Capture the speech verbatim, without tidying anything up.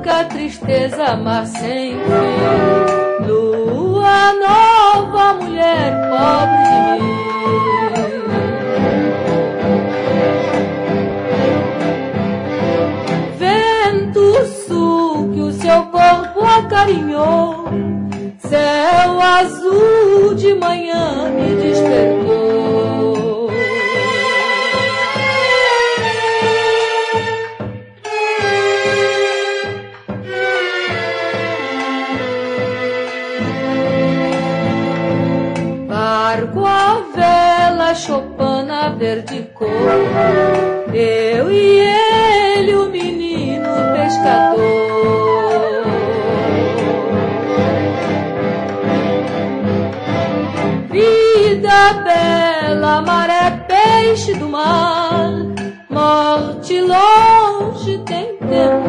branca tristeza, mar sem fim. Lua nova, mulher pobre de mim. Vento sul que o seu corpo acarinhou, céu azul de manhã me despertou. Barco a vela, chopana verde cor, eu e ele, o menino pescador. Vida bela, maré, peixe do mar, morte longe tem tempo